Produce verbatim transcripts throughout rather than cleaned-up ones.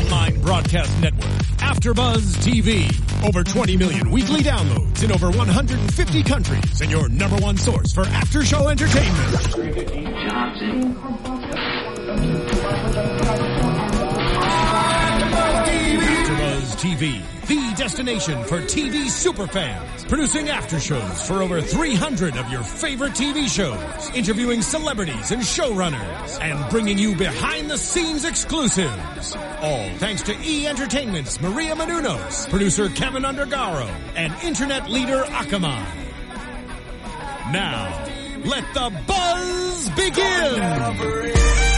online broadcast network, AfterBuzz T V. Over twenty million weekly downloads in over one hundred fifty countries, and your number one source for after-show entertainment. AfterBuzz T V, the destination for T V superfans, producing aftershows for over three hundred of your favorite T V shows, interviewing celebrities and showrunners, and bringing you behind-the-scenes exclusives. All thanks to E! Entertainment's Maria Menounos, producer Kevin Undergaro, and internet leader Akamai. Now, let the buzz begin!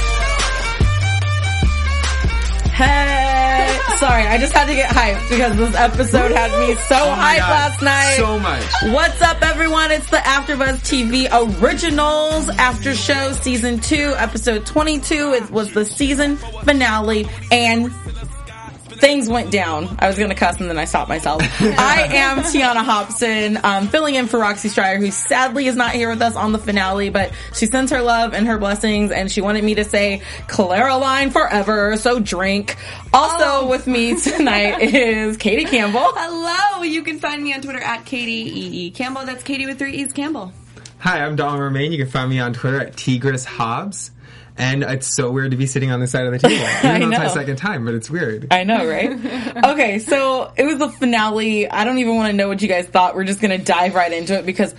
Hey! Sorry, I just had to get hyped because this episode had me so oh hyped God, last night. So much. What's up, everyone? It's the AfterBuzz T V Originals After Show Season two, Episode twenty-two. It was the season finale, and things went down. I was going to cuss and then I stopped myself. I am Tiana Hobson, um, filling in for Roxy Stryer, who sadly is not here with us on the finale, but she sends her love and her blessings, and she wanted me to say Caroline forever, so drink. Also oh. with me tonight is Katie Campbell. Hello! You can find me on Twitter at Katie E E Campbell. That's Katie with three E's Campbell. Hi, I'm Don Romaine. You can find me on Twitter at Tigris Hobbs. And it's so weird to be sitting on this side of the table. Even though it's my second time, but it's weird. I know, right? Okay, so it was the finale. I don't even want to know what you guys thought. We're just going to dive right into it because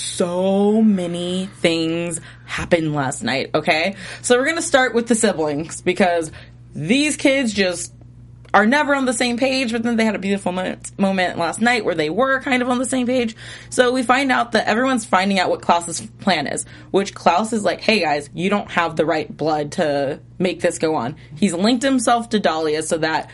so many things happened last night, okay? So we're going to start with the siblings because these kids just are never on the same page, but then they had a beautiful moment, moment last night where they were kind of on the same page. So we find out that everyone's finding out what Klaus's plan is, which Klaus is like, hey guys, you don't have the right blood to make this go on. He's linked himself to Dahlia so that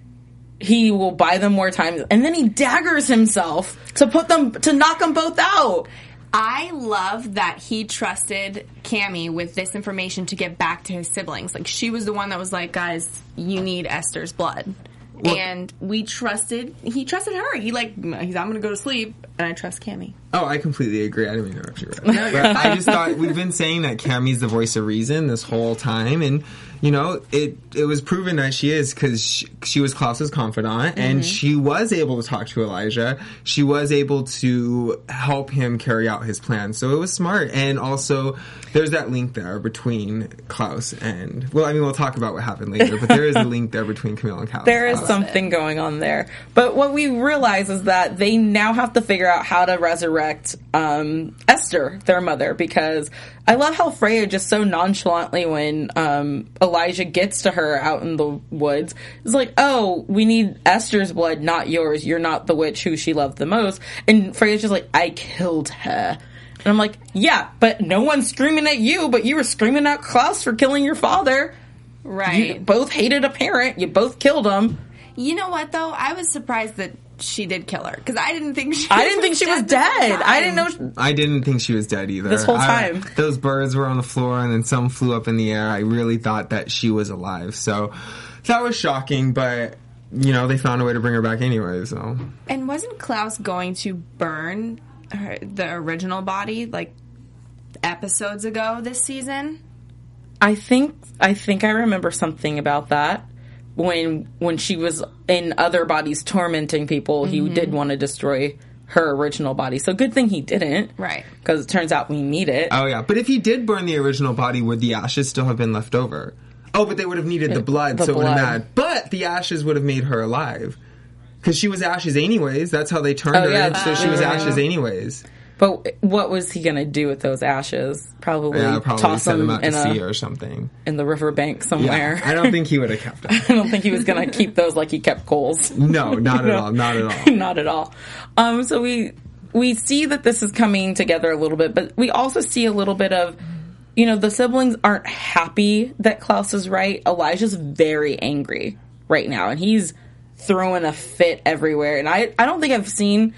he will buy them more time, and then he daggers himself to put them, to knock them both out. I love that he trusted Cammy with this information to get back to his siblings. Like, she was the one that was like, guys, you need Esther's blood. Well, and we trusted, he trusted her. He like, he's, I'm going to go to sleep, and I trust Cammy. Oh, I completely agree. I didn't mean to interrupt you. Right? But I just thought, we've been saying that Cammy's the voice of reason this whole time, and, you know, it it was proven that she is, because she, she was Klaus's confidant, mm-hmm. and she was able to talk to Elijah. She was able to help him carry out his plan, so it was smart. And also, there's that link there between Klaus and, well, I mean, we'll talk about what happened later, but there is a link there between Camille and Klaus. There is something going on there. But what we realize is that they now have to figure out how to resurrect um, Esther, their mother, because I love how Freya just so nonchalantly, when um, Elijah gets to her out in the woods, is like, oh, we need Esther's blood, not yours. You're not the witch who she loved the most. And Freya's just like, I killed her. And I'm like, yeah, but no one's screaming at you, but you were screaming at Klaus for killing your father. Right. You both hated a parent. You both killed him. You know what, though? I was surprised that she did kill her, because I didn't think she I didn't think she was dead. I didn't know. She, I didn't think she was dead either. This whole time. I, those birds were on the floor, and then some flew up in the air. I really thought that she was alive. So that was shocking, but, you know, they found a way to bring her back anyway, so. And wasn't Klaus going to burn her, the original body, like, episodes ago this season? I think I think I remember something about that. When when she was in other bodies tormenting people, mm-hmm. he did want to destroy her original body. So good thing he didn't. Right. Because it turns out we need it. Oh, yeah. But if he did burn the original body, would the ashes still have been left over? Oh, but they would have needed the blood, the so blood. it would have mattered. But the ashes would have made her alive. Because she was ashes anyways. That's how they turned oh, her yeah, in, so she was ashes anyways. But what was he going to do with those ashes? Probably, yeah, probably toss send them, them out in to a, sea or something. In the riverbank somewhere. Yeah, I don't think he would have kept them. I don't think he was going to keep those like he kept coals. No, not at all. Not at all. Not at all. Um, so we we see that this is coming together a little bit, but we also see a little bit of, you know, the siblings aren't happy that Klaus is right. Elijah's very angry right now, and he's throwing a fit everywhere. And I, I don't think I've seen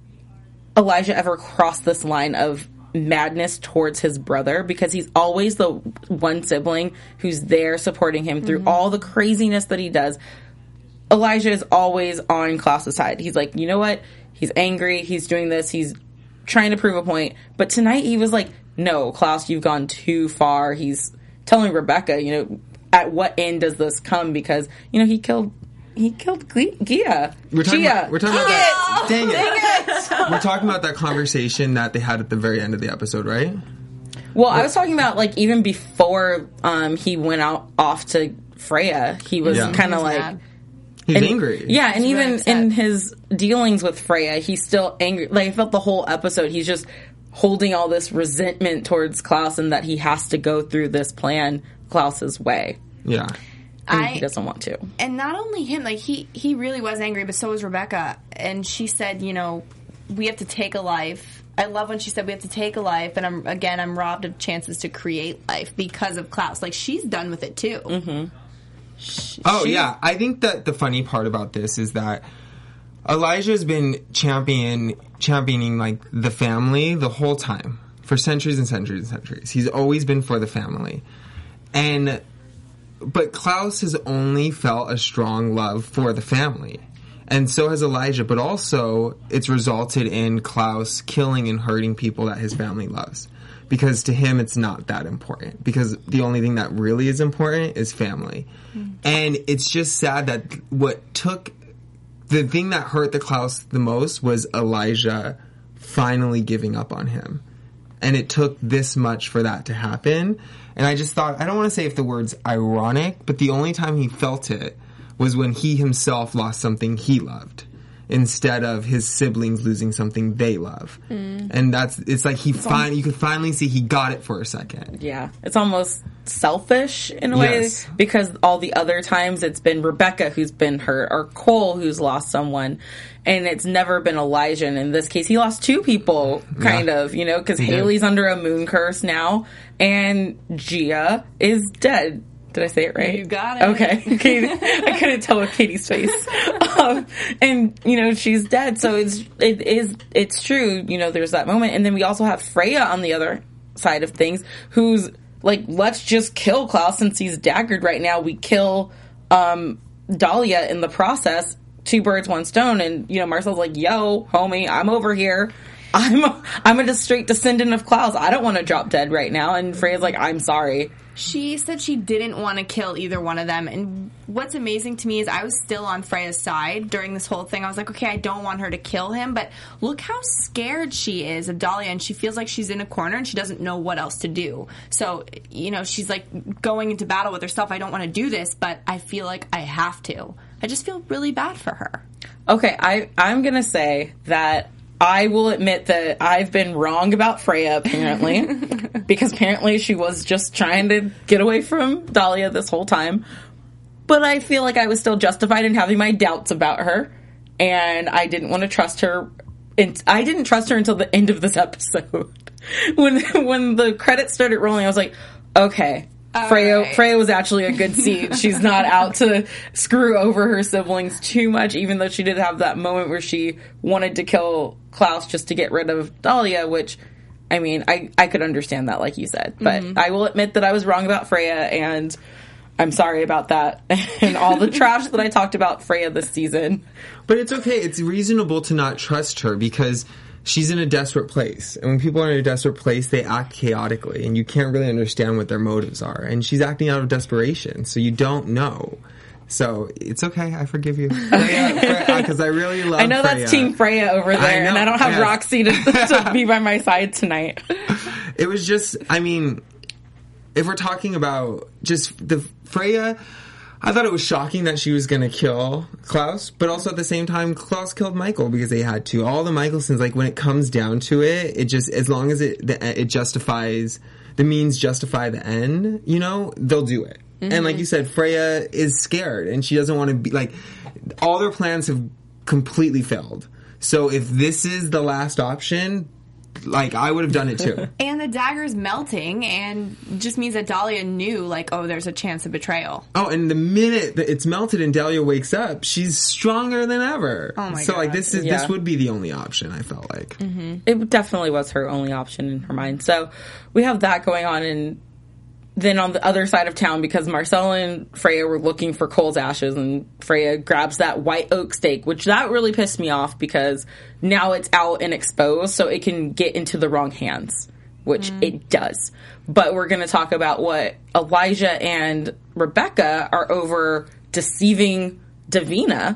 Elijah ever cross this line of madness towards his brother, because he's always the one sibling who's there supporting him through mm-hmm. all the craziness that he does. Elijah is always on Klaus's side. He's like, you know what? He's angry. He's doing this. He's trying to prove a point. But tonight he was like, no, Klaus, you've gone too far. He's telling Rebecca, you know, at what end does this come? Because, you know, he killed he killed Gia. We're talking Gia. about, we're talking about that. Dang it. Dang it. We're talking about that conversation that they had at the very end of the episode, right? Well, I was talking about, like, even before um, he went out off to Freya, he was Yeah. kind of He's like... mad. He's and, angry. Yeah, and He's really even upset. in his dealings with Freya, he's still angry. Like, I felt the whole episode, he's just holding all this resentment towards Klaus and that he has to go through this plan Klaus's way. Yeah. And I- he doesn't want to. And not only him, like he he really was angry, but so was Rebecca. And she said, you know, we have to take a life. I love when she said we have to take a life, and I'm again I'm robbed of chances to create life because of Klaus. Like she's done with it too. Mm-hmm. Oh, yeah. I think that the funny part about this is that Elijah's been champion, championing, like, the family the whole time. For centuries and centuries and centuries. He's always been for the family. And... But Klaus has only felt a strong love for the family. And so has Elijah. But also, it's resulted in Klaus killing and hurting people that his family loves. Because to him, it's not that important. Because the only thing that really is important is family. Mm. And it's just sad that what took... The thing that hurt the Klaus the most was Elijah finally giving up on him. And it took this much for that to happen. And I just thought, I don't want to say if the word's ironic, but the only time he felt it was when he himself lost something he loved. Instead of his siblings losing something they love. Mm. And that's, it's like he finally, you could finally see he got it for a second. Yeah. It's almost selfish in a way Yes. because all the other times it's been Rebecca who's been hurt or Cole who's lost someone. And it's never been Elijah. And in this case, he lost two people, kind Yeah. of, you know, because He did. Haley's under a moon curse now and Gia is dead. Did I say it right? You got it. Okay. Katie, I couldn't tell with Katie's face. Um, and, you know, she's dead. So it's, it is, it's true. You know, there's that moment. And then we also have Freya on the other side of things who's like, let's just kill Klaus since he's daggered right now. We kill, um, Dahlia in the process. Two birds, one stone. And, you know, Marcel's like, yo, homie, I'm over here. I'm a, I'm a straight descendant of Klaus. I don't want to drop dead right now. And Freya's like, I'm sorry. She said she didn't want to kill either one of them. And what's amazing to me is I was still on Freya's side during this whole thing. I was like, okay, I don't want her to kill him, but look how scared she is of Dahlia, and she feels like she's in a corner and she doesn't know what else to do. So, you know, she's like going into battle with herself. I don't want to do this, but I feel like I have to. I just feel really bad for her. Okay, I, I'm going to say that I will admit that I've been wrong about Freya, apparently, because apparently she was just trying to get away from Dahlia this whole time. But I feel like I was still justified in having my doubts about her, and I didn't want to trust her. And I didn't trust her until the end of this episode. when when the credits started rolling, I was like, okay. All Freya, right. Freya was actually a good seed. She's not out to screw over her siblings too much, even though she did have that moment where she wanted to kill Klaus just to get rid of Dahlia, which, I mean, I, I could understand that, like you said. But Mm-hmm. I will admit that I was wrong about Freya, and I'm sorry about that and all the trash that I talked about Freya this season. But it's okay. It's reasonable to not trust her because she's in a desperate place. And when people are in a desperate place, they act chaotically. And you can't really understand what their motives are. And she's acting out of desperation. So you don't know. So it's okay. I forgive you. Because I really love I know Freya. that's Team Freya over there, I know, and I don't have yes. Roxy to, to be by my side tonight. It was just, I mean, if we're talking about just the Freya, I thought it was shocking that she was going to kill Klaus, but also at the same time, Klaus killed Michael because they had to. All the Michelsons, like when it comes down to it, it just, as long as it, the, it justifies, the means justify the end, you know, they'll do it. Mm-hmm. And like you said, Freya is scared and she doesn't want to be, like, all their plans have completely failed. So if this is the last option, like, I would have done it too. And the dagger's melting, and just means that Dahlia knew, like, oh, there's a chance of betrayal. Oh, and the minute that it's melted and Dahlia wakes up, she's stronger than ever. Oh my so, like, God. this is Yeah. this would be the only option, I felt like. Mm-hmm. It definitely was her only option in her mind. So we have that going on, and then on the other side of town, because Marcel and Freya were looking for Cole's ashes, and Freya grabs that white oak stake, which that really pissed me off because now it's out and exposed, so it can get into the wrong hands, which Mm. it does. But we're going to talk about what Elijah and Rebecca are over deceiving Davina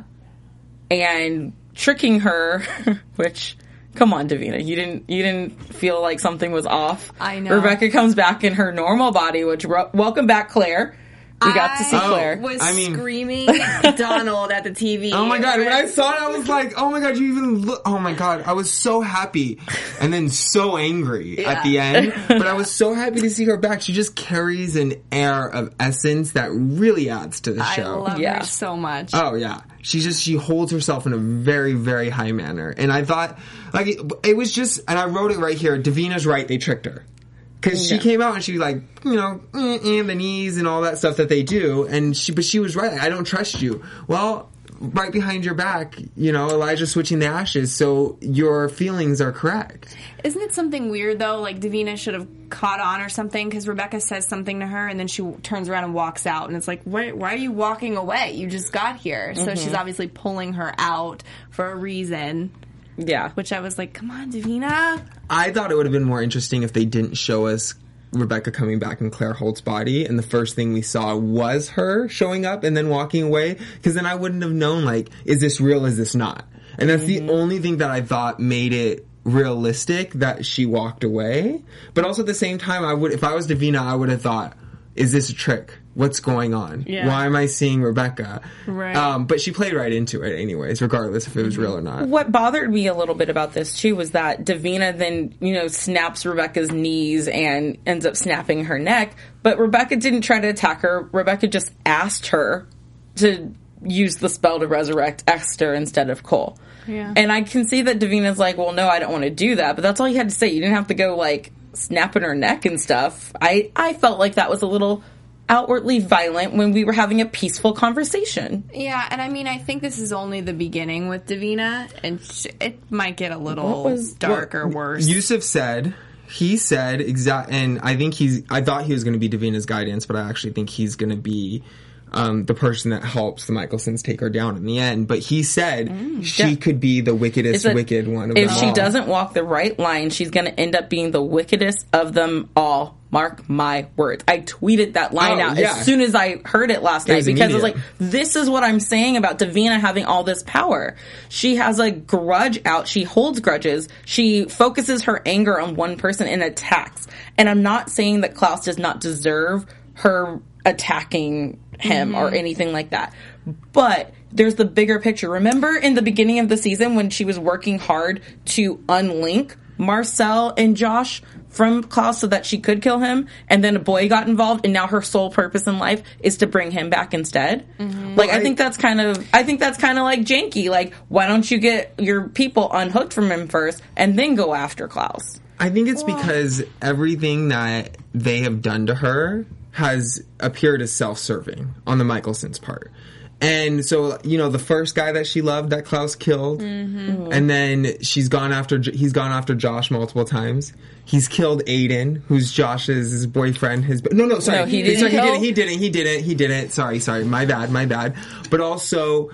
and tricking her, which, come on, Davina, you didn't you didn't feel like something was off. I know. Rebecca comes back in her normal body, which, ro- welcome back, Claire. We got to see I Claire. was I mean- screaming Donald at the T V. Oh my god, when I saw it, I was like, oh my god, you even look, oh my god, I was so happy and then so angry Yeah. at the end, but I was so happy to see her back. She just carries an air of essence that really adds to the I show. love Yeah. her so much. Oh yeah, she just she holds herself in a very very high manner, and I thought like it, it was just, and I wrote it right here. Davina's right; they tricked her because she Yeah. came out and she was like, you know, eh, eh, the knees and all that stuff that they do, and she but she was right. I don't trust you. Well, right behind your back, you know, Elijah switching the ashes, so your feelings are correct. Isn't it something weird though? Like Davina should have caught on or something because Rebecca says something to her and then she w- turns around and walks out, and it's like, why, why are you walking away? You just got here. So she's obviously pulling her out for a reason. Yeah. Which I was like, come on, Davina. I thought it would have been more interesting if they didn't show us Rebecca coming back in Claire Holt's body, and the first thing we saw was her showing up and then walking away, because then I wouldn't have known, like, is this real, is this not? And that's Mm-hmm. the only thing that I thought made it realistic, that she walked away. But also at the same time, I would, if I was Davina, I would have thought, is this a trick? What's going on? Yeah. Why am I seeing Rebecca? Right. Um, but she played right into it anyways, regardless if it was real or not. What bothered me a little bit about this too was that Davina then, you know, snaps Rebecca's knees and ends up snapping her neck, but Rebecca didn't try to attack her. Rebecca just asked her to use the spell to resurrect Esther instead of Cole. Yeah. And I can see that Davina's like, well, no, I don't want to do that, but that's all you had to say. You didn't have to go, like, snapping her neck and stuff. I, I felt like that was a little outwardly violent when we were having a peaceful conversation. Yeah, and I mean, I think this is only the beginning with Davina, and sh- it might get a little What was- dark or worse. Yusuf said, he said exact, and I think he's, I thought he was going to be Davina's guidance, but I actually think he's going to be um, the person that helps the Michelsons take her down in the end. But he said she Yeah. could be the wickedest, Is that wicked one of if them she all. doesn't walk the right line, she's going to end up being the wickedest of them all. Mark my words. I tweeted that line Oh, out yeah. as soon as I heard it last It night was because I was like, immediate. this is what I'm saying about Davina having all this power. She has a grudge out. She holds grudges. She focuses her anger on one person and attacks. And I'm not saying that Klaus does not deserve her attacking him or anything like that. But there's the bigger picture. Remember in the beginning of the season when she was working hard to unlink Marcel and Josh from Klaus so that she could kill him, and then a boy got involved, and now her sole purpose in life is to bring him back instead. Like, I think that's kind of, I think that's kind of like janky. Like, why don't you get your people unhooked from him first, and then go after Klaus? I think it's because everything that they have done to her has appeared as self-serving on the Michelsons' part. And so, you know, the first guy that she loved that Klaus killed, and then she's gone after, he's gone after Josh multiple times. He's killed Aiden, who's Josh's his boyfriend. His no, no, sorry, No, he Sorry, didn't he kill- didn't. He didn't. He didn't. He didn't. Sorry, sorry. My bad. My bad. But also,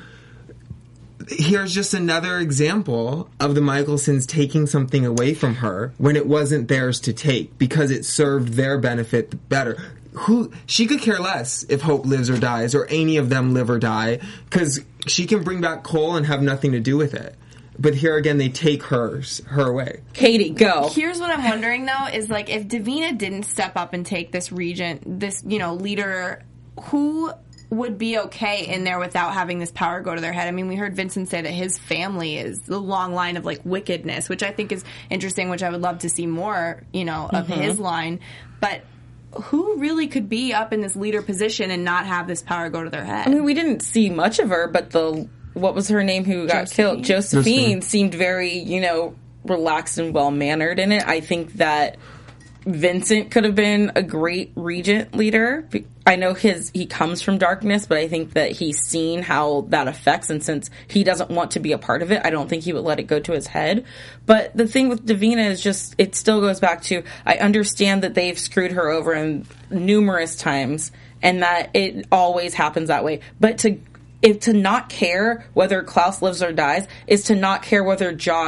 here's just another example of the Michelsons taking something away from her when it wasn't theirs to take because it served their benefit better. Who she could care less if Hope lives or dies, or any of them live or die, because she can bring back Cole and have nothing to do with it. But here again, they take hers her away. Katie, go. Here's what I'm wondering though, is like if Davina didn't step up and take this regent, this, you know, leader, who would be okay in there without having this power go to their head? I mean, we heard Vincent say that his family is the long line of like wickedness, which I think is interesting, which I would love to see more, you know, of his line. But who really could be up in this leader position and not have this power go to their head? I mean, we didn't see much of her, but the, what was her name who got Josephine. killed? Josephine Josephine. seemed very, you know, relaxed and well-mannered in it. I think that Vincent could have been a great regent leader. I know his he comes from darkness, but I think that he's seen how that affects, and since he doesn't want to be a part of it, I don't think he would let it go to his head. But the thing with Davina is just, it still goes back to, I understand that they've screwed her over in numerous times, and that it always happens that way. But to if to not care whether Klaus lives or dies is to not care whether Josh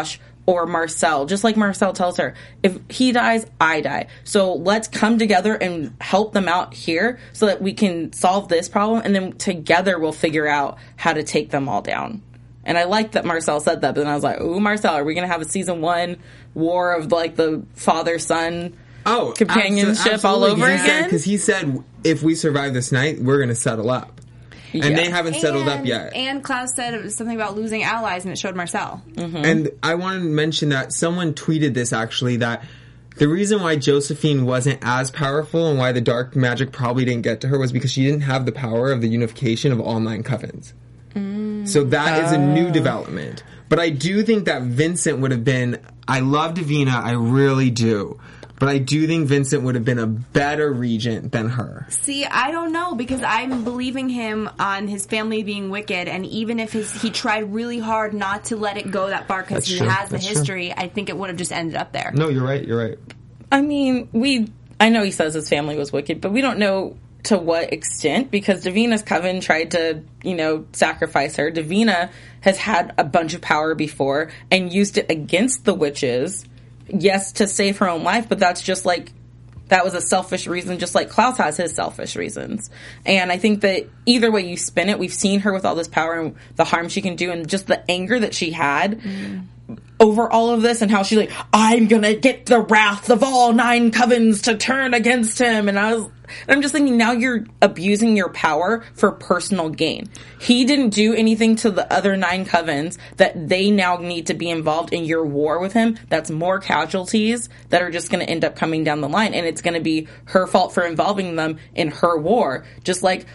or Marcel, just like Marcel tells her, if he dies, I die. So let's come together and help them out here so that we can solve this problem, and then together we'll figure out how to take them all down. And I like that Marcel said that, but then I was like, ooh, Marcel, are we going to have a season one war of, like, the father-son oh, companionship abso- all over again? Because he said, if we survive this night, we're going to settle up. And Yeah. they haven't settled and, up yet. And Klaus said it was something about losing allies, and it showed Marcel. Mm-hmm. And I want to mention that someone tweeted this, actually, that the reason why Josephine wasn't as powerful and why the dark magic probably didn't get to her was because she didn't have the power of the unification of all nine covens. Mm. So that is a new development. But I do think that Vincent would have been... I love Davina, I really do. But I do think Vincent would have been a better regent than her. See, I don't know, because I'm believing him on his family being wicked, and even if his, he tried really hard not to let it go that far because That's he true. has the That's history, true. I think it would have just ended up there. No, you're right, you're right. I mean, we... I know he says his family was wicked, but we don't know to what extent, because Davina's coven tried to, you know, sacrifice her. Davina has had a bunch of power before and used it against the witches. Yes, to save her own life, but that's just like, that was a selfish reason, just like Klaus has his selfish reasons. And I think that either way you spin it, we've seen her with all this power and the harm she can do, and just the anger that she had mm. over all of this, and how she's like, I'm gonna get the wrath of all nine covens to turn against him. And I was, I'm just thinking, now you're abusing your power for personal gain. He didn't do anything to the other nine covens that they now need to be involved in your war with him. That's more casualties that are just going to end up coming down the line, and it's going to be her fault for involving them in her war. Just like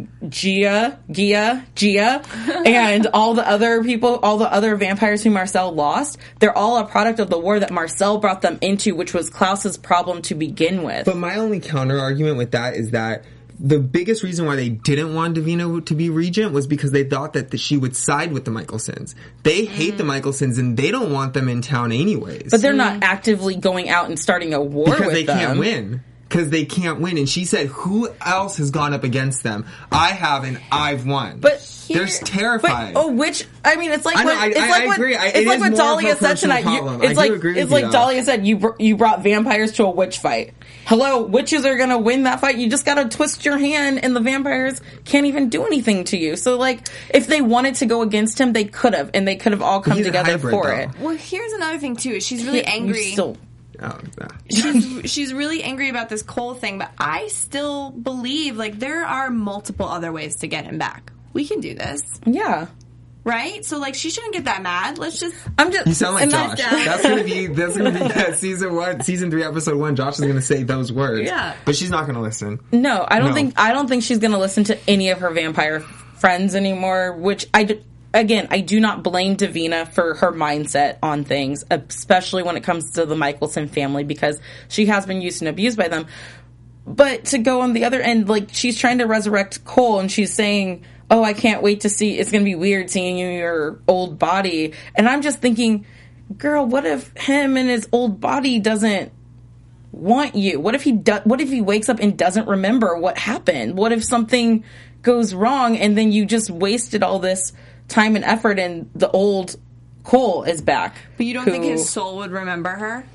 Gia, Gia, Gia, and all the other people, all the other vampires who Marcel lost, they're all a product of the war that Marcel brought them into, which was Klaus's problem to begin with. But my only counter argument with that is that the biggest reason why they didn't want Davina to be regent was because they thought that the, she would side with the Michaelsons. They hate mm. the Michaelsons, and they don't want them in town anyways. But they're mm. not actively going out and starting a war because with they them. can't win. Because they can't win. And she said, who else has gone up against them? I have, and I've won. But here, they're terrified. But, oh, which, I mean, it's like I what, know, I, it's I, like I what, agree. I, it's it like what Dahlia said tonight. You, it's I like, do agree it's with like you, Dahlia said, you, br- you brought vampires to a witch fight. Hello, witches are gonna win that fight. You just gotta twist your hand, and the vampires can't even do anything to you. So, like, if they wanted to go against him, they could have, and they could have all come together hybrid, for though. it. Well, here's another thing, too. She's really yeah, angry. Still, Oh, nah. she's, she's really angry about this Cole thing, but I still believe, like, there are multiple other ways to get him back. We can do this. Yeah. Right? So, like, she shouldn't get that mad. Let's just... I'm just... You sound like Josh. That's, that's gonna be, that's gonna be that season one, season three, episode one. Josh is gonna say those words. Yeah. But she's not gonna listen. No, I don't No. think, I don't think she's gonna listen to any of her vampire friends anymore, which I... D- Again, I do not blame Davina for her mindset on things, especially when it comes to the Michelson family, because she has been used and abused by them. But to go on the other end, like, she's trying to resurrect Cole, and she's saying, oh, I can't wait to see, it's going to be weird seeing you in your old body. And I'm just thinking, girl, what if him and his old body doesn't want you? What if he do- what if he wakes up and doesn't remember what happened? What if something goes wrong and then you just wasted all this time and effort, and the old Cole is back? But you don't who, think his soul would remember her?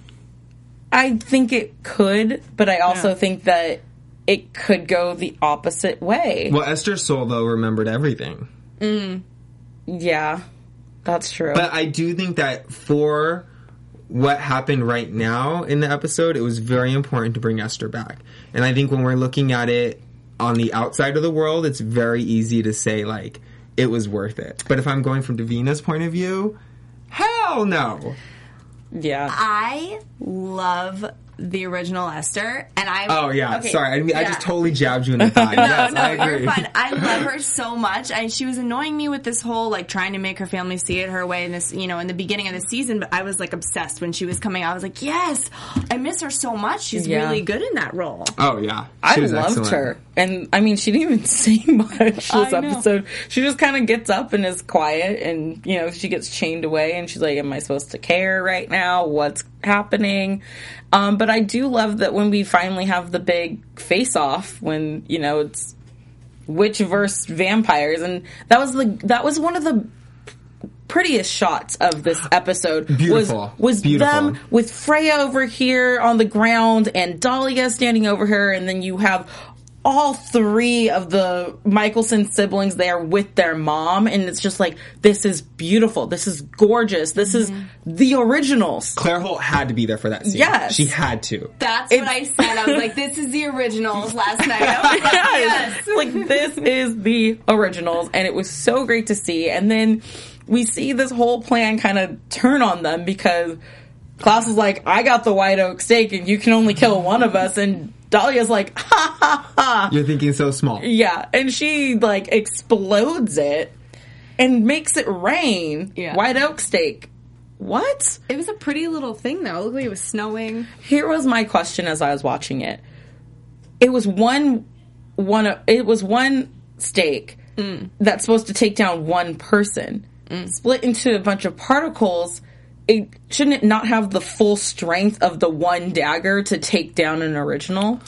I think it could, but I also Yeah. think that it could go the opposite way. Well, Esther's soul, though, remembered everything. Mm. Yeah, that's true. But I do think that for what happened right now in the episode, it was very important to bring Esther back. And I think when we're looking at it on the outside of the world, it's very easy to say, like, it was worth it. But if I'm going from Davina's point of view, hell no. Yeah. I love the original Esther, and I... Oh, yeah. Okay, Sorry. I, mean, I yeah. just totally jabbed you in the thigh. Yes, no, I agree. you're fine. I love her so much. I, she was annoying me with this whole, like, trying to make her family see it her way in this, you know, in the beginning of the season, but I was, like, obsessed when she was coming out. I was like, yes! I miss her so much. She's Yeah. really good in that role. Oh, yeah. She I was loved excellent. her. And, I mean, she didn't even say much this I know. episode. She just kind of gets up and is quiet, and, you know, she gets chained away, and she's like, am I supposed to care right now? What's happening? Um, but I do love that when we finally have the big face-off, when, you know, it's witch versus vampires, and that was the that was one of the prettiest shots of this episode Beautiful. was was Beautiful. them with Freya over here on the ground and Dahlia standing over her, and then you have all three of the Michelson siblings there with their mom, and it's just like, this is beautiful, this is gorgeous, this is the originals. Claire Holt had to be there for that scene. Yes. She had to. That's what I said. I was like, this is the originals last night. I was like, yes. Like, this is the originals, and it was so great to see. And then we see this whole plan kind of turn on them because Klaus is like, I got the white oak steak and you can only kill one of us, and Dahlia's like, ha ha ha. You're thinking so small. Yeah, and she like explodes it and makes it rain. Yeah. White oak steak. What? It was a pretty little thing, though. It looked like it was snowing. Here was my question as I was watching it. It was one, one. It was one steak mm. that's supposed to take down one person, mm. split into a bunch of particles. It, shouldn't it not have the full strength of the one dagger to take down an original?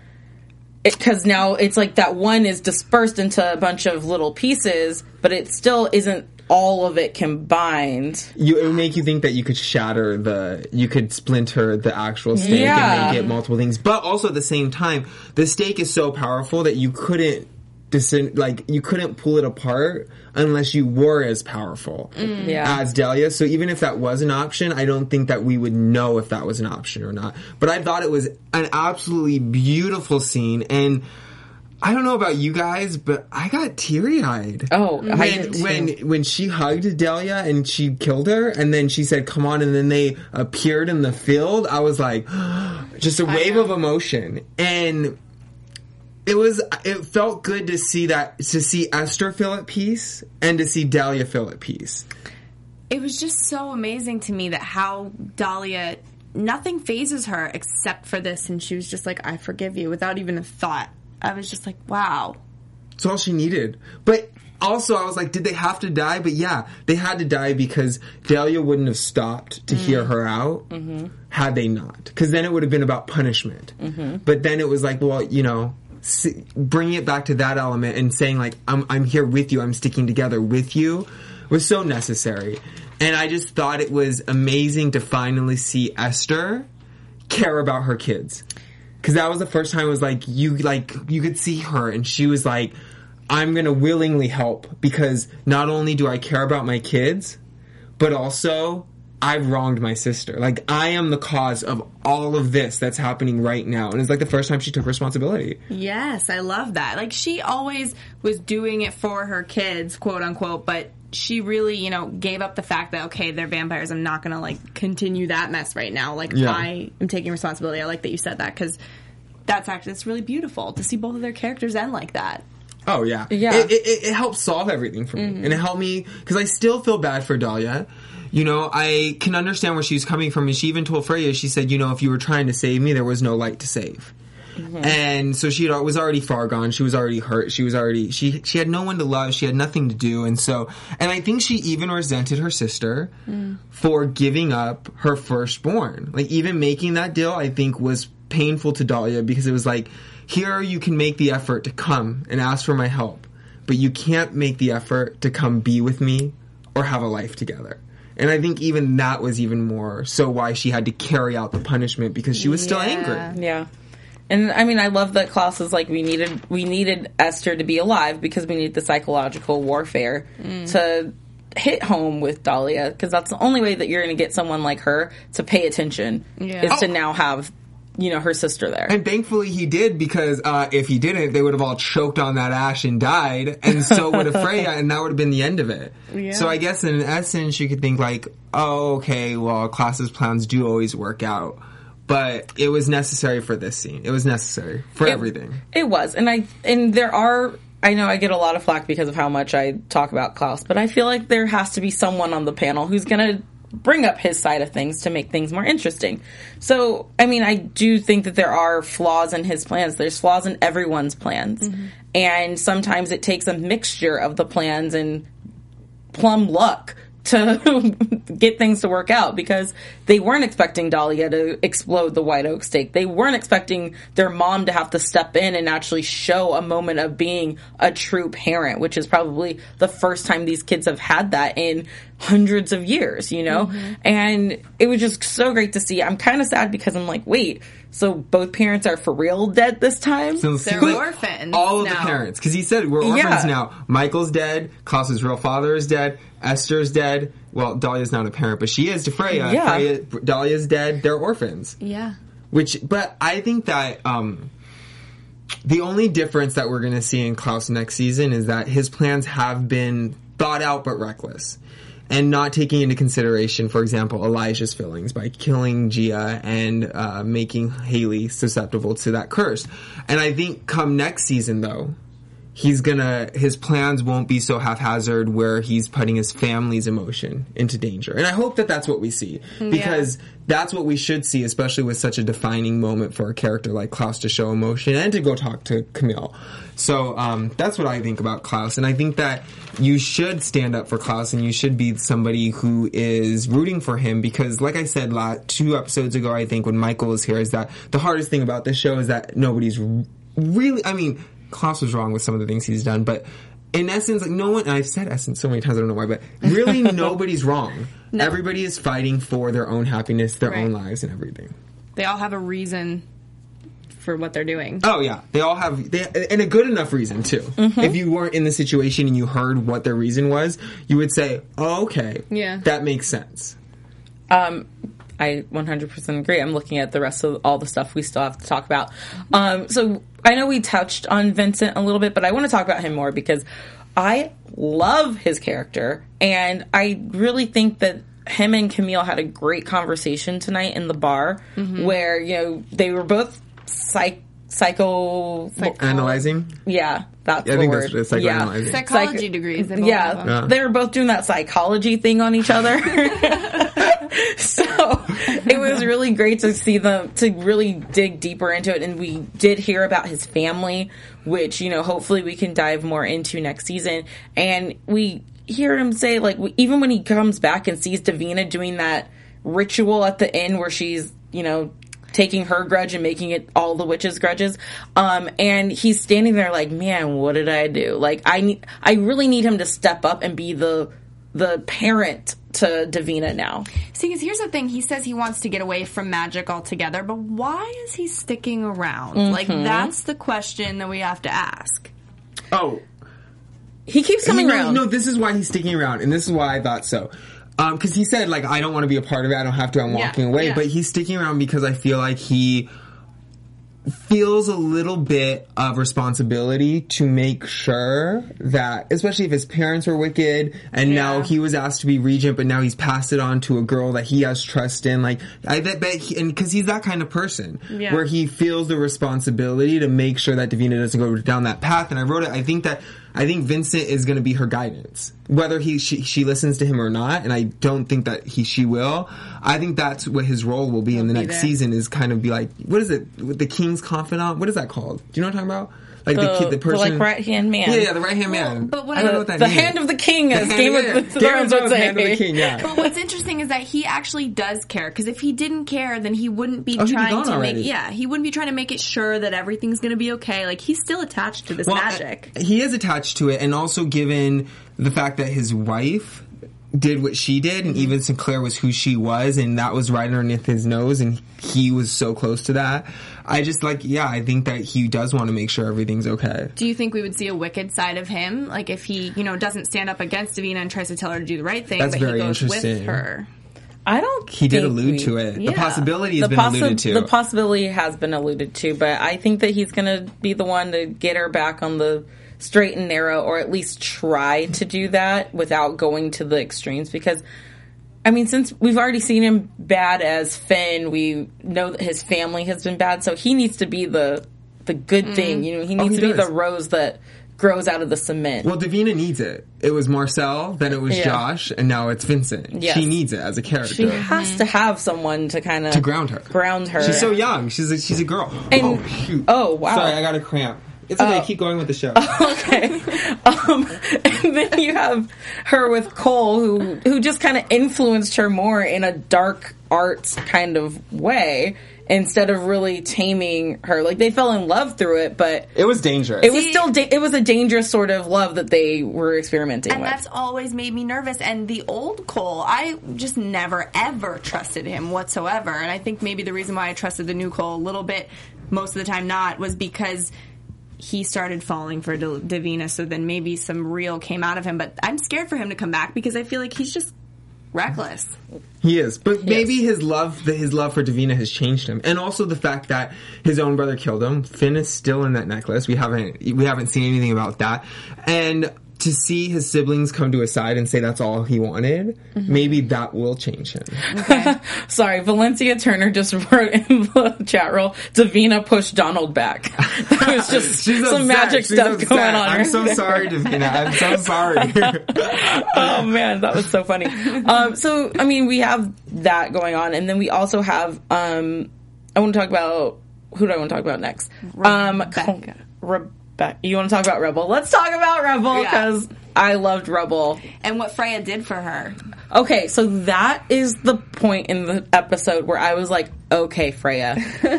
Because now it's like that one is dispersed into a bunch of little pieces, but it still isn't all of it combined. You, it would make you think that you could shatter the, you could splinter the actual steak Yeah. and make it multiple things. But also at the same time, the steak is so powerful that you couldn't, dis- like, you couldn't pull it apart unless you were as powerful Mm. Yeah. as Dahlia. So even if that was an option, I don't think that we would know if that was an option or not. But I thought it was an absolutely beautiful scene, and I don't know about you guys, but I got teary-eyed. Oh, I when did too. when when she hugged Dahlia and she killed her, and then she said, "Come on," and then they appeared in the field. I was like, just a wave of emotion, and it was it felt good to see that to see Esther feel at peace and to see Dahlia feel at peace. It was just so amazing to me that how Dahlia, nothing phases her except for this, and she was just like, I forgive you, without even a thought. I was just like, wow. It's all she needed. But also, I was like, did they have to die? But yeah, they had to die because Dahlia wouldn't have stopped to mm. hear her out mm-hmm. had they not. Because then it would have been about punishment. Mm-hmm. But then it was like, well, you know, see, bringing it back to that element and saying like, I'm, I'm here with you, I'm sticking together with you, was so necessary. And I just thought it was amazing to finally see Esther care about her kids. Because that was the first time it was like, you like you could see her and she was like, I'm going to willingly help because not only do I care about my kids, but also I've wronged my sister. Like, I am the cause of all of this that's happening right now. And it's like the first time she took responsibility. Yes, I love that. Like, she always was doing it for her kids, quote unquote, but she really, you know, gave up the fact that, okay, they're vampires. I'm not going to, like, continue that mess right now. Like, yeah. I am taking responsibility. I like that you said that because that's actually, it's really beautiful to see both of their characters end like that. Oh, yeah. Yeah. It, it, it helped solve everything for me. Mm-hmm. And it helped me, because I still feel bad for Dahlia. You know, I can understand where she's coming from. And she even told Freya, she said, you know, if you were trying to save me, there was no light to save. Mm-hmm. And so she had, was already far gone. She was already hurt. She was already, she she had no one to love. She had nothing to do. And so, and I think she even resented her sister mm. for giving up her firstborn. Like, even making that deal, I think, was painful to Dahlia because it was like, here you can make the effort to come and ask for my help, but you can't make the effort to come be with me or have a life together. And I think even that was even more so why she had to carry out the punishment because she was still yeah. angry. Yeah. And I mean, I love that Klaus is like, we needed we needed Esther to be alive because we need the psychological warfare mm. to hit home with Dahlia, because that's the only way that you're going to get someone like her to pay attention yeah. is oh. to now have, you know, her sister there. And thankfully he did, because uh, if he didn't, they would have all choked on that ash and died, and so would have Freya, and that would have been the end of it. Yeah. So I guess in essence you could think like, oh, okay, well, Klaus's plans do always work out. But it was necessary for this scene. It was necessary for it, everything. It was. And I and there are, I know I get a lot of flack because of how much I talk about Klaus, but I feel like there has to be someone on the panel who's going to bring up his side of things to make things more interesting. So, I mean, I do think that there are flaws in his plans. There's flaws in everyone's plans. Mm-hmm. And sometimes it takes a mixture of the plans and plum luck to get things to work out, because they weren't expecting Dahlia to explode the white oak steak. They weren't expecting their mom to have to step in and actually show a moment of being a true parent, which is probably the first time these kids have had that in hundreds of years, you know? Mm-hmm. And it was just so great to see. I'm kind of sad because I'm like, wait, so both parents are for real dead this time? So they're like, orphans. All of now. the parents. Because he said we're orphans yeah. now. Michael's dead. Klaus's real father is dead. Esther's dead. Well, Dahlia's not a parent, but she is to Freya. Yeah. Freya, Dahlia's dead. They're orphans. Yeah. Which, but I think that um, the only difference that we're going to see in Klaus next season is that his plans have been thought out but reckless. And not taking into consideration, for example, Elijah's feelings by killing Gia and uh, making Haley susceptible to that curse. And I think come next season, though, he's gonna, his plans won't be so haphazard where he's putting his family's emotion into danger. And I hope that that's what we see. Because yeah. that's what we should see, especially with such a defining moment for a character like Klaus to show emotion and to go talk to Camille. So um, that's what I think about Klaus. And I think that you should stand up for Klaus and you should be somebody who is rooting for him because, like I said la- two episodes ago, I think, when Michael was here, is that the hardest thing about this show is that nobody's really, I mean, Klaus was wrong with some of the things he's done, but in essence, like no one, and I've said essence so many times, I don't know why, but really nobody's wrong. No. Everybody is fighting for their own happiness, their right. own lives, and everything. They all have a reason for what they're doing. Oh yeah, they all have, they, and a good enough reason too. Mm-hmm. If you weren't in the situation and you heard what their reason was, you would say, "Oh, okay, yeah, that makes sense." Um, I one hundred percent agree. I'm looking at the rest of all the stuff we still have to talk about. Um, so I know we touched on Vincent a little bit, but I want to talk about him more because I love his character, and I really think that him and Camille had a great conversation tonight in the bar, mm-hmm. where you know they were both psych psycho analyzing. Yeah, that's yeah, the I think word. That's psychoanalyzing. Yeah, psychology Psych- degrees. They both yeah, have yeah, they were both doing that psychology thing on each other. So it was really great to see them to really dig deeper into it, and we did hear about his family, which you know hopefully we can dive more into next season. And we hear him say like even when he comes back and sees Davina doing that ritual at the end where she's you know. taking her grudge and making it all the witches' grudges. Um, and he's standing there like, man, what did I do? Like, I need, I really need him to step up and be the, the parent to Davina now. See, because here's the thing. He says he wants to get away from magic altogether, but why is he sticking around? Mm-hmm. Like, that's the question that we have to ask. Oh. He keeps coming he, around. No, this is why he's sticking around, and this is why I thought so. Um, cause he said, like, I don't want to be a part of it, I don't have to, I'm walking yeah, away, yeah. but he's sticking around because I feel like he feels a little bit of responsibility to make sure that, especially if his parents were wicked, and yeah. now he was asked to be regent, but now he's passed it on to a girl that he has trust in, like, I bet, bet he, and cause he's that kind of person, yeah. where he feels the responsibility to make sure that Davina doesn't go down that path, and I wrote it, I think that I think Vincent is going to be her guidance, whether he she, she listens to him or not. And I don't think that he she will. I think that's what his role will be He'll in the next there. season. Is kind of be like, what is it? The king's confidant. What is that called? Do you know what I'm talking about? Like the, the kid, the person, the like right hand man. Yeah, yeah, the right hand man. Well, but what I don't know what that the means. hand of the king, as Game yeah, of the Thrones would say. Hand of the king. Yeah. But what's interesting is that he actually does care. Because if he didn't care, then he wouldn't be oh, trying to already. make. Yeah, he wouldn't be trying to make it sure that everything's going to be okay. Like he's still attached to this well, magic. Uh, he is attached to it, and also given the fact that his wife did what she did, and even Sinclair was who she was, and that was right underneath his nose, and he was so close to that. I just, like, yeah, I think that he does want to make sure everything's okay. Do you think we would see a wicked side of him? Like, if he, you know, doesn't stand up against Davina and tries to tell her to do the right thing, That's but very he goes interesting. with her? I don't He did think allude we, to it. Yeah. The possibility has the been possi- alluded to. The possibility has been alluded to, but I think that he's going to be the one to get her back on the straight and narrow, or at least try to do that without going to the extremes, because I mean, since we've already seen him bad as Finn, we know that his family has been bad, so he needs to be the the good mm. thing. You know, he needs oh, he to be does. the rose that grows out of the cement. Well, Davina needs it. It was Marcel, then it was yeah. Josh, and now it's Vincent. Yes. She needs it as a character. She has mm-hmm. to have someone to kind of to ground her. Ground her. She's so young. She's a, she's a girl. And, oh shoot! Oh wow! Sorry, I got a cramp. It's okay. Oh. Keep going with the show. Okay. Um, and then you have her with Cole, who who just kind of influenced her more in a dark arts kind of way. instead of really taming her. Like, they fell in love through it, but it was dangerous. It was still da- it was a dangerous sort of love that they were experimenting and with. And that's always made me nervous. And the old Cole, I just never, ever trusted him whatsoever. And I think maybe the reason why I trusted the new Cole a little bit, most of the time not, was because he started falling for D- Davina, so then maybe some real came out of him. But I'm scared for him to come back because I feel like he's just reckless. He is, but he maybe is. his love, his love for Davina has changed him, and also the fact that his own brother killed him. Finn is still in that necklace. We haven't, we haven't seen anything about that, and to see his siblings come to his side and say that's all he wanted, mm-hmm. maybe that will change him. Okay. Sorry, Valencia Turner just wrote in the chat roll, Davina pushed Donald back. That was just some upset. magic She's stuff upset. going on. I'm right so there. sorry, Davina. I'm so sorry. Oh man, that was so funny. Um, so, I mean, we have that going on, and then we also have, um, I want to talk about, who do I want to talk about next? Rebecca. Um, Rebecca. You want to talk about Rebel? Let's talk about Rebel, because yeah. I loved Rebel. And what Freya did for her. Okay, so that is the point in the episode where I was like, okay, Freya.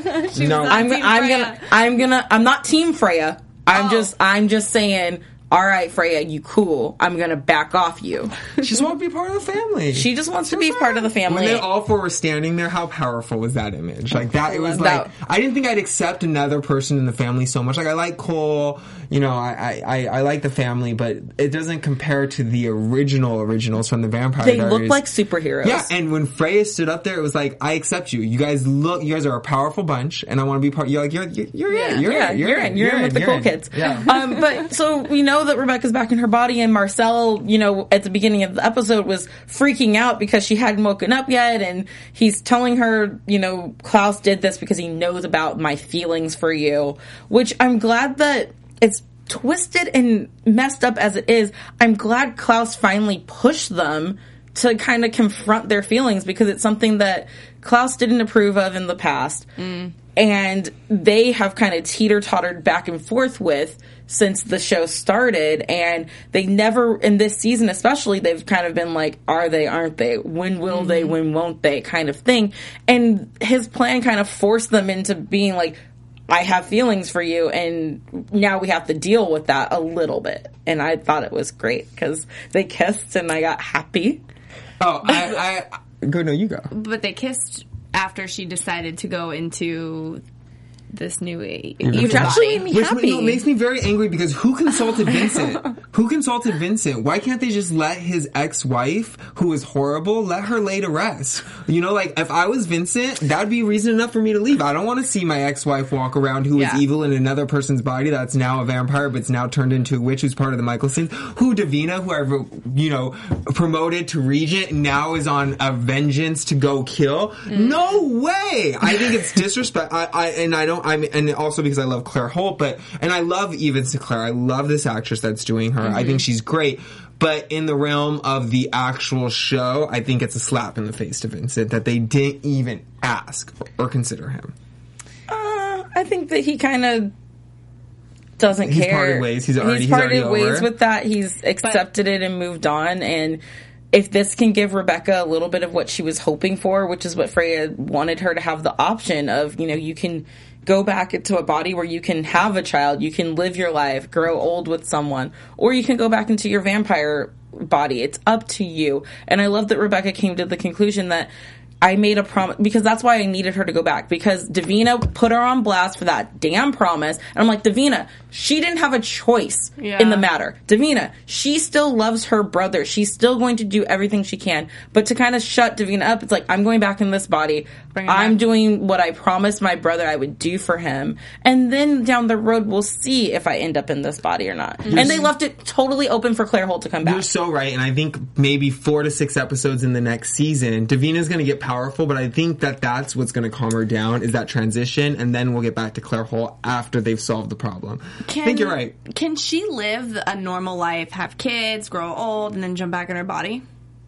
no, I'm, I'm Freya. gonna, I'm gonna, I'm not Team Freya. I'm oh. just, I'm just saying, all right, Freya, you cool. I'm gonna back off you. She just wants to be part of the family. She just wants to be part of the family. When they all four were standing there, how powerful was that image? Like that, it was that. like I didn't think I'd accept another person in the family so much. Like I like Cole, you know, I I, I like the family, but it doesn't compare to the original originals from the Vampire They Diaries. look like superheroes. Yeah, and when Freya stood up there, it was like I accept you. You guys look, you guys are a powerful bunch, and I want to be part. You're like you're you're, you're yeah, in, you're yeah, in, you're, you're in, in, you're in with the you're cool in. kids. Yeah. Um, but so we know that Rebecca's back in her body, and Marcel, you know, at the beginning of the episode was freaking out because she hadn't woken up yet, and he's telling her, you know, Klaus did this because he knows about my feelings for you, which I'm glad that it's twisted and messed up as it is. I'm glad Klaus finally pushed them to kind of confront their feelings, because it's something that Klaus didn't approve of in the past. Mm. And they have kind of teeter-tottered back and forth with since the show started. And they never, in this season especially, they've kind of been like, are they, aren't they? When will mm-hmm. they, when won't they kind of thing. And his plan kind of forced them into being like, I have feelings for you, and now we have to deal with that a little bit. And I thought it was great because they kissed and I got happy. Oh, I, I go. No, you go. But they kissed after she decided to go into this new age. Which actually made me Which happy. no, makes me very angry, because who consulted Vincent? Who consulted Vincent? Why can't they just let his ex-wife, who is horrible, let her lay to rest? You know, like, if I was Vincent, that would be reason enough for me to leave. I don't want to see my ex-wife walk around who yeah. is evil in another person's body that's now a vampire, but it's now turned into a witch who's part of the Michaelsons. Who Davina, who I, you know, promoted to regent, now is on a vengeance to go kill. Mm. No way! I think it's disrespect. I, I and I don't. I mean, and also because I love Claire Holt, but and I love Eva Sinclair. I love this actress that's doing her. Mm-hmm. I think she's great. But in the realm of the actual show, I think it's a slap in the face to Vincent that they didn't even ask or consider him. Uh, I think that he kind of doesn't he's care. He's parted ways. He's already he's parted he's already ways over. with that. He's accepted but, it and moved on. And if this can give Rebecca a little bit of what she was hoping for, which is what Freya wanted her to have the option of, you know, you can go back into a body where you can have a child, you can live your life, grow old with someone, or you can go back into your vampire body. It's up to you. And I love that Rebecca came to the conclusion that I made a promise, because that's why I needed her to go back, because Davina put her on blast for that damn promise. And I'm like, Davina, she didn't have a choice yeah. in the matter. Davina, she still loves her brother. She's still going to do everything she can. But to kind of shut Davina up, it's like, I'm going back in this body. I'm back. doing what I promised my brother I would do for him. And then down the road, we'll see if I end up in this body or not. Mm-hmm. And they left it totally open for Claire Holt to come back. You're so right. And I think maybe four to six episodes in the next season, Davina's going to get powerful, but I think that that's what's going to calm her down, is that transition, and then we'll get back to Claire Holt after they've solved the problem. Can, I think you're right. Can she live a normal life, have kids, grow old, and then jump back in her body?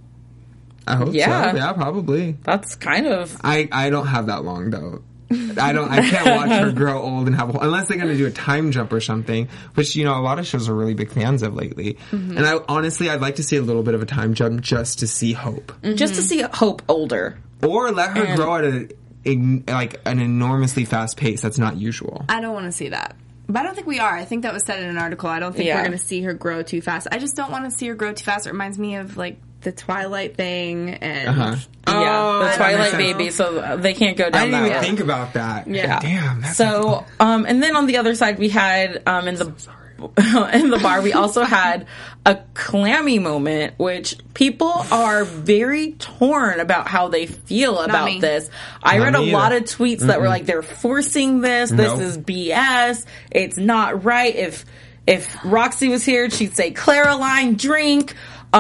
I hope yeah. so. Yeah, probably. That's kind of... I, I don't have that long, though. I don't. I can't watch her grow old and have a whole, unless they're going to do a time jump or something, which, you know, a lot of shows are really big fans of lately. Mm-hmm. And I honestly, I'd like to see a little bit of a time jump just to see Hope, mm-hmm. just to see Hope older, or let her and, grow at a ign- like an enormously fast pace. That's not usual. I don't want to see that. But I don't think we are. I think that was said in an article. I don't think Yeah. we're going to see her grow too fast. I just don't want to see her grow too fast. It reminds me of, like, the Twilight thing and... Uh-huh. Yeah, Oh, the that Twilight makes sense. baby, so they can't go I down didn't that even road. think about that. Yeah. Damn. That's So, um, and then on the other side, we had um, in the in the bar, we also had a clammy moment, which people are very torn about how they feel about me. this. I Not read a me lot either. of tweets that were like, "They're forcing this. This Nope. is B S. It's not right." If if Roxy was here, she'd say, "Caroline, drink."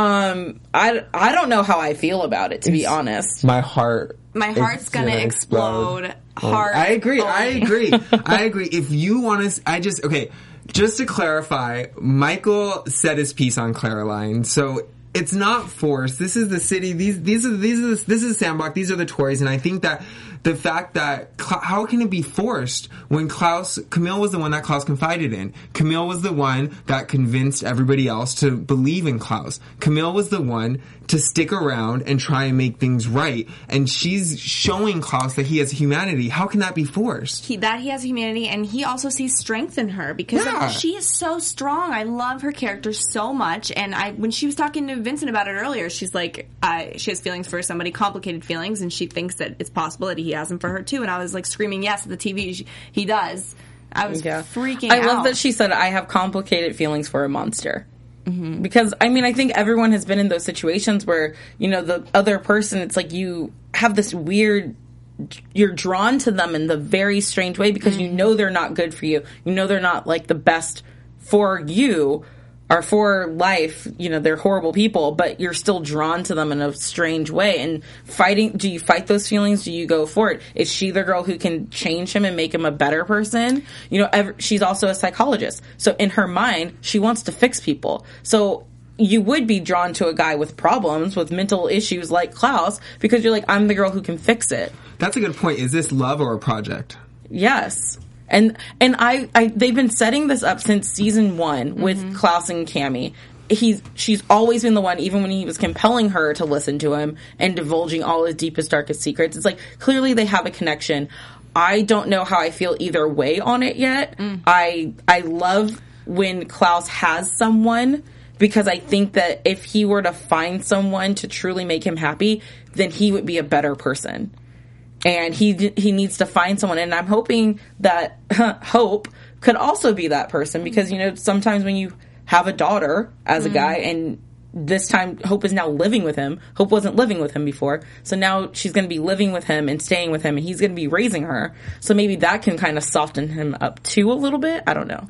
Um, I I don't know how I feel about it, to be honest. my heart. My heart's is gonna explode. Heart. I agree. I only. agree. I agree. If you want to, I just okay. Just to clarify, Michael said his piece on Caroline, so it's not forced. This is the city. These these are these are the, this is Sandbox. These are the Tories, and I think that the fact that Cla- how can it be forced when Klaus Camille was the one that Klaus confided in. Camille was the one that convinced everybody else to believe in Klaus. Camille was the one to stick around and try and make things right, and she's showing Klaus that he has humanity. How can that be forced? He, that he has humanity, and he also sees strength in her because Yeah. of, she is so strong. I love her character so much, and I when she was talking to Vincent about it earlier, she's like, uh, she has feelings for somebody, complicated feelings, and she thinks that it's possible that he has them for her too. And I was like screaming yes at the T V. She, he does. I was Yeah. freaking I out. love that she said, "I have complicated feelings for a monster." Mm-hmm. Because, I mean, I think everyone has been in those situations where, you know, the other person, it's like you have this weird, you're drawn to them in the very strange way because mm-hmm. you know they're not good for you. You know they're not, like, the best for you or for life. You know, they're horrible people, but you're still drawn to them in a strange way. And fighting, do you fight those feelings? Do you go for it? Is she the girl who can change him and make him a better person? You know, ev- she's also a psychologist. So in her mind, she wants to fix people. So you would be drawn to a guy with problems, with mental issues like Klaus, because you're like, I'm the girl who can fix it. That's a good point. Is this love or a project? Yes. And and I, I they've been setting this up since season one with mm-hmm. Klaus and Cammy. He's she's always been the one, even when he was compelling her to listen to him and divulging all his deepest, darkest secrets. It's like clearly they have a connection. I don't know how I feel either way on it yet. Mm. I I love when Klaus has someone because I think that if he were to find someone to truly make him happy, then he would be a better person. And he he needs to find someone, and I'm hoping that Hope could also be that person because, you know, sometimes when you have a daughter as mm-hmm. a guy, and this time Hope is now living with him. Hope wasn't living with him before, so now she's going to be living with him and staying with him, and he's going to be raising her. So maybe that can kind of soften him up too a little bit. I don't know.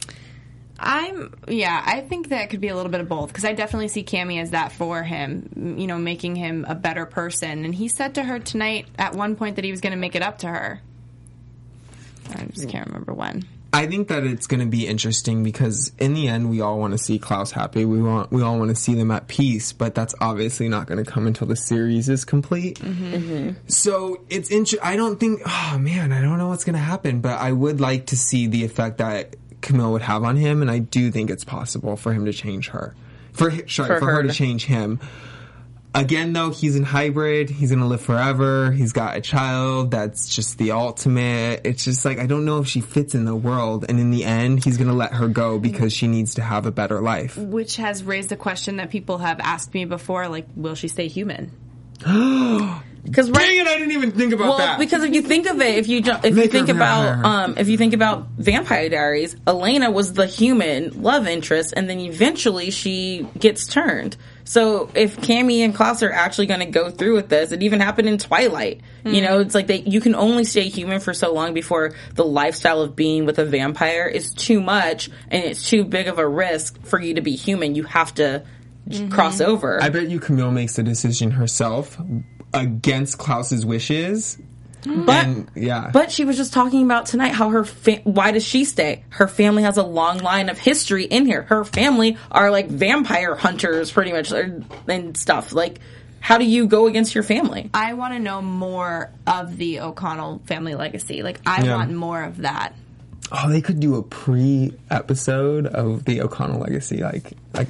I'm, yeah, I think that could be a little bit of both, because I definitely see Cammy as that for him, you know, making him a better person. And he said to her tonight at one point that he was going to make it up to her. I just can't remember when. I think that it's going to be interesting because in the end, we all want to see Klaus happy. We want, we all want to see them at peace, but that's obviously not going to come until the series is complete. Mm-hmm. Mm-hmm. So it's inter- I don't think, oh man, I don't know what's going to happen, but I would like to see the effect that Camille would have on him, and I do think it's possible for him to change her. For sorry, for, for her, her to change him. Again, though, he's in hybrid. He's going to live forever. He's got a child. That's just the ultimate. It's just like, I don't know if she fits in the world. And in the end, he's going to let her go because she needs to have a better life. Which has raised a question that people have asked me before, like, will she stay human? Because right, dang it, I didn't even think about well, that. because if you think of it, if you if Make you think her about vampire. um, if you think about Vampire Diaries, Elena was the human love interest, and then eventually she gets turned. So if Cammy and Klaus are actually going to go through with this, it even happened in Twilight. Mm-hmm. You know, it's like they you can only stay human for so long before the lifestyle of being with a vampire is too much, and it's too big of a risk for you to be human. You have to mm-hmm. cross over. I bet you Camille makes the decision herself against Klaus's wishes. But and, yeah, but she was just talking about tonight how her fa- why does she stay? Her family has a long line of history in here. Her family are like vampire hunters, pretty much, and stuff. Like, how do you go against your family? I want to know more of the O'Connell family legacy. Like, I Yeah. want more of that. oh, they could do a pre-episode of the O'Connell legacy, like like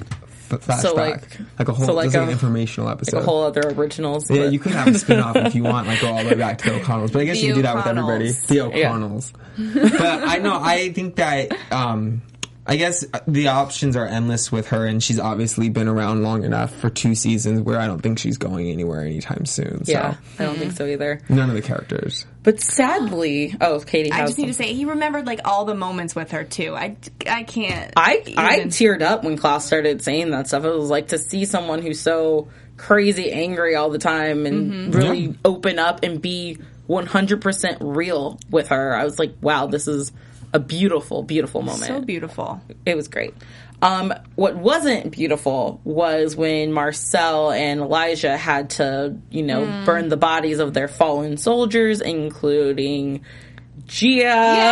f- flashback, So, like, like- a whole, so, like, just like a- an informational episode. a whole other originals. Yeah, but- you could have a spin-off if you want, like go all the way back to the O'Connells. But I guess The you can do that with everybody. O'Connells. The Yeah. O'Connells. But I know, I think that, um, I guess the options are endless with her, and she's obviously been around long enough for two seasons where I don't think she's going anywhere anytime soon. So. Yeah, I don't think so either. None of the characters. But sadly, oh, Katie I has just need to some- say he remembered like all the moments with her too. I, I can't. I I even- teared up when Klaus started saying that stuff. It was like to see someone who's so crazy angry all the time and Mm-hmm. really Yeah. open up and be one hundred percent real with her. I was like, wow, this is a beautiful, beautiful moment. so beautiful. It was great. Um, what wasn't beautiful was when Marcel and Elijah had to, you know, Mm. burn the bodies of their fallen soldiers, including Gia,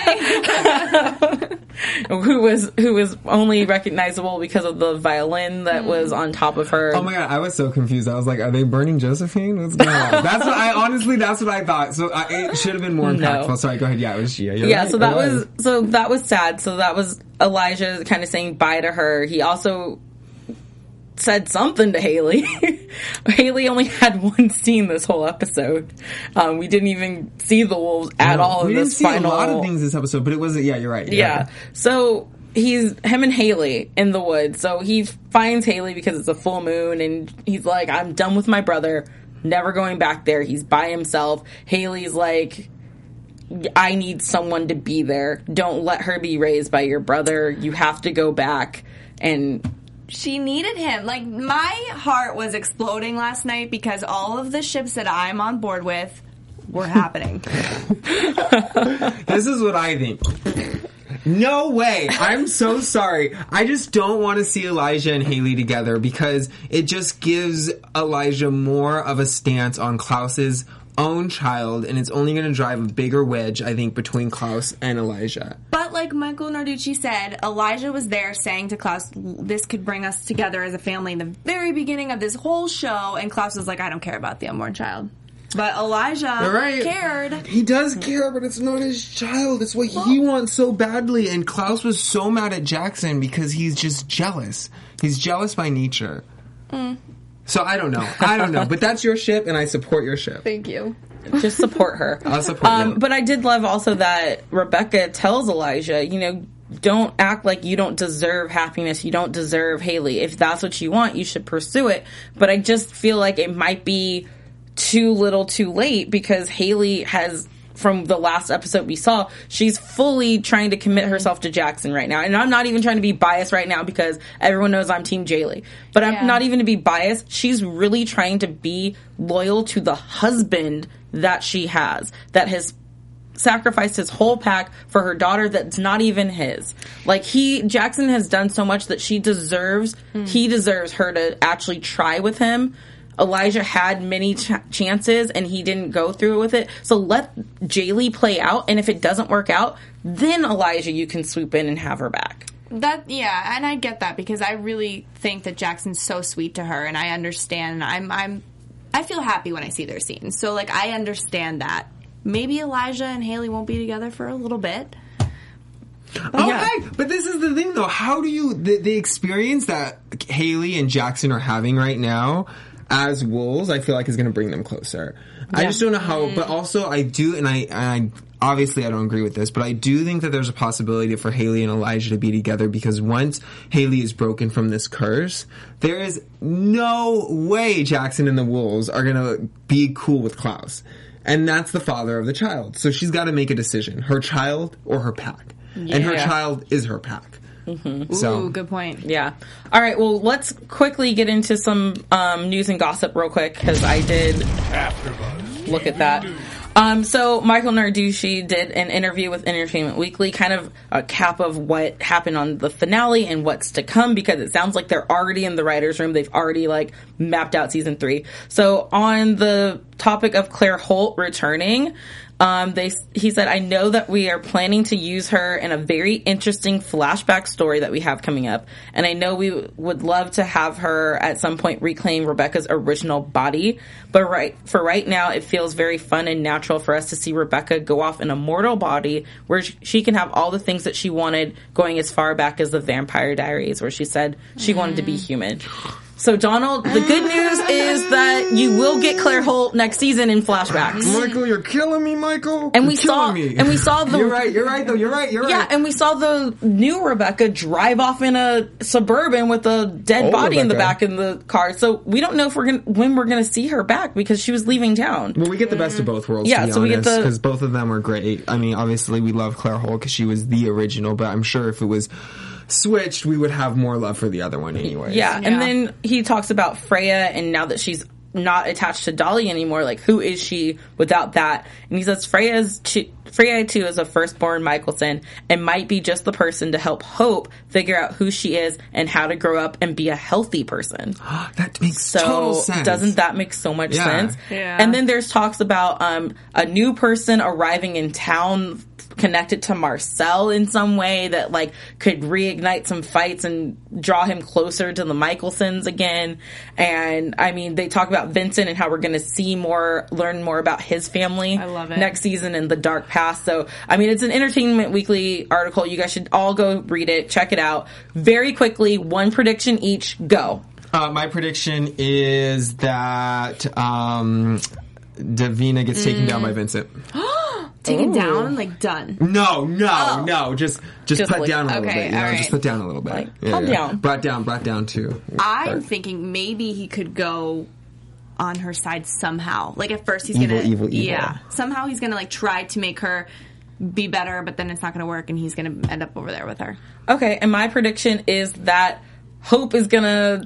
who was who was only recognizable because of the violin that was on top of her. Oh my god, I was so confused. I was like, are they burning Josephine? What's going on? That's what I, honestly, that's what I thought. So I, it should have been more impactful. No. Sorry, go ahead. Yeah, it was Gia. You're Yeah, right, so it that was so that was sad. So that was Elijah kind of saying bye to her. He also said something to Haley. Haley only had one scene this whole episode. Um, we didn't even see the wolves at No, all we in didn't this see final. a lot of things this episode, but it wasn't. Yeah, you're right. You're Yeah. right. So he's him and Haley in the woods. So he finds Haley because it's a full moon, and he's like, "I'm done with my brother. Never going back there." He's by himself. Haley's like, I need someone to be there. Don't let her be raised by your brother. You have to go back. And She needed him. Like, my heart was exploding last night because all of the ships that I'm on board with were happening. This is what I think. No way. I'm so sorry. I just don't want to see Elijah and Haley together because it just gives Elijah more of a stance on Klaus's own child, and it's only going to drive a bigger wedge, I think, between Klaus and Elijah. But like Michael Narducci said, Elijah was there saying to Klaus, this could bring us together as a family in the very beginning of this whole show, and Klaus was like, I don't care about the unborn child. But Elijah Right. cared. He does care, but it's not his child. It's what he wants so badly. And Klaus was so mad at Jackson because he's just jealous. He's jealous by nature. So I don't know. I don't know. But that's your ship, and I support your ship. Thank you. just support her. I'll support um, you. But I did love also that Rebecca tells Elijah, you know, don't act like you don't deserve happiness. You don't deserve Haley. If that's what you want, you should pursue it. But I just feel like it might be too little too late because Haley has, from the last episode we saw, she's fully trying to commit herself to Jackson right now. And I'm not even trying to be biased right now because everyone knows I'm Team Jaylee. But I'm Yeah. not even to be biased. She's really trying to be loyal to the husband that she has, that has sacrificed his whole pack for her daughter that's not even his. Like, he, Jackson has done so much that she deserves, he deserves her to actually try with him. Elijah had many ch- chances and he didn't go through with it. So let Jaylee play out, and if it doesn't work out, then Elijah, you can swoop in and have her back. That yeah, and I get that because I really think that Jackson's so sweet to her, and I understand. I'm I'm I feel happy when I see their scenes. So like I understand that. Maybe Elijah and Haley won't be together for a little bit. Oh, Yeah. hey, but this is the thing, though. How do you the, the experience that Haley and Jackson are having right now as wolves? I feel like is going to bring them closer. I just don't know how. But also, I do, and I, and I obviously I don't agree with this, but I do think that there's a possibility for Haley and Elijah to be together because once Haley is broken from this curse, there is no way Jackson and the wolves are going to be cool with Klaus. And that's the father of the child. So she's got to make a decision. Her child or her pack. And her Yeah. child is her pack. Mm-hmm. So, Ooh, good point. Yeah. All right. Well, let's quickly get into some um, news and gossip real quick because I did look at that. Um, so Michael Narducci did an interview with Entertainment Weekly, kind of a cap of what happened on the finale and what's to come, because it sounds like they're already in the writer's room. They've already like mapped out season three. So on the topic of Claire Holt returning, Um, they, he said, I know that we are planning to use her in a very interesting flashback story that we have coming up. And I know we w- would love to have her at some point reclaim Rebecca's original body. But right, for right now, it feels very fun and natural for us to see Rebecca go off in a mortal body where sh- she can have all the things that she wanted, going as far back as the Vampire Diaries, where she said she mm. wanted to be human. So, Donald, the good news is that you will get Claire Holt next season in flashbacks. Michael, you're killing me, Michael. And we you're saw, me. and we saw the. You're right. You're right, though. You're right. You're right. Yeah, and we saw the new Rebecca drive off in a Suburban with a dead Old body Rebecca. in the back in the car. So we don't know if we're gonna when we're gonna see her back because she was leaving town. Well, we get the best of both worlds. Yeah, to be so we get the because both of them are great. I mean, obviously, we love Claire Holt because she was the original, but I'm sure if it was switched, we would have more love for the other one anyway. Yeah, Yeah. and then he talks about Freya, and now that she's not attached to Dolly anymore, like, who is she without that? And he says Freya's she, Freya, too, is a firstborn Michelson and might be just the person to help Hope figure out who she is and how to grow up and be a healthy person. That makes So total sense. doesn't that make so much Yeah. sense? Yeah. And then there's talks about um, a new person arriving in town connected to Marcel in some way that like could reignite some fights and draw him closer to the Michelsons again. And I mean, they talk about Vincent and how we're going to see more, learn more about his family I love it. next season in the Dark Past. So, I mean, it's an Entertainment Weekly article. You guys should all go read it, check it out. Very quickly, one prediction each, go. Uh, my prediction is that um, Davina gets taken down by Vincent. Taken Ooh. down, like done. No, no, Oh. no. Just, just, Just put like- down a little okay, bit. You know, all just right. put down a little bit. Like, calm down. Brought down, brought down too. I'm thinking maybe he could go on her side somehow. Like at first he's Evil, gonna, evil, evil. yeah, somehow he's gonna like try to make her be better, but then it's not gonna work, and he's gonna end up over there with her. Okay, and my prediction is that Hope is gonna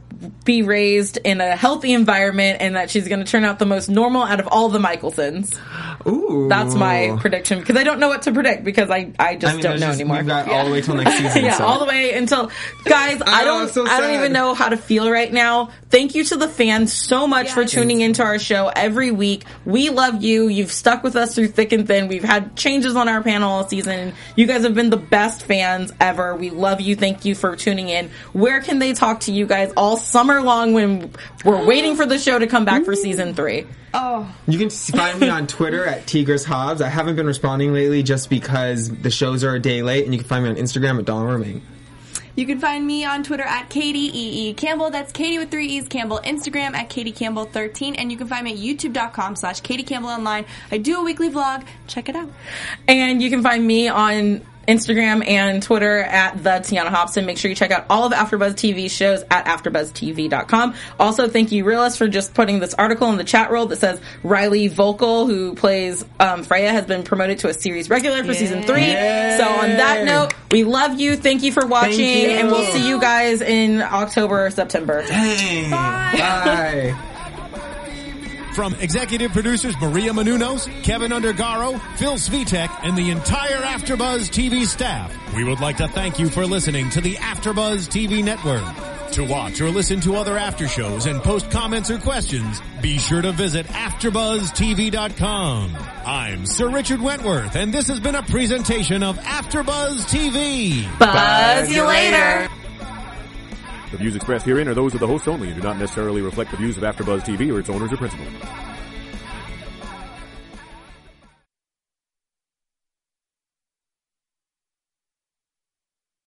be raised in a healthy environment and that she's gonna turn out the most normal out of all the Michelsons. Ooh, That's my prediction because I don't know what to predict because I, I just I mean, don't there's know just, anymore. We've got all the way till next season. yeah, so. all the way until guys, I know, don't it's so I don't sad. even know how to feel right now. Thank you to the fans so much for Yes. tuning into our show every week. We love you. You've stuck with us through thick and thin. We've had changes on our panel all season. You guys have been the best fans ever. We love you. Thank you for tuning in. Where can they talk to you guys all summer long when we're waiting for the show to come back for season three? Oh, You can find me on Twitter at Tigris Hobbs. I haven't been responding lately just because the shows are a day late, and you can find me on Instagram at Donald Romaine. you can find me on Twitter at Katie E E Campbell. That's Katie with three E's Campbell. Instagram at Katie Campbell thirteen, and you can find me at youtube dot com slash Katie Campbell online. I do a weekly vlog. Check it out. And you can find me on Instagram and Twitter at the Tiana Hobson. Make sure you check out all of AfterBuzz T V shows at after buzz T V dot com. Also, thank you, Realist, for just putting this article in the chat roll that says Riley Vocal, who plays um, Freya, has been promoted to a series regular for season three. Yay. So on that note, we love you. Thank you for watching, you. and we'll see you guys in October or September. Hey, bye. From executive producers Maria Menounos, Kevin Undergaro, Phil Svitek, and the entire AfterBuzz T V staff, we would like to thank you for listening to the AfterBuzz T V network. To watch or listen to other after shows and post comments or questions, be sure to visit after buzz T V dot com. I'm Sir Richard Wentworth, and this has been a presentation of AfterBuzz T V. Buzz you later. The views expressed herein are those of the hosts only and do not necessarily reflect the views of AfterBuzz T V or its owners or principals.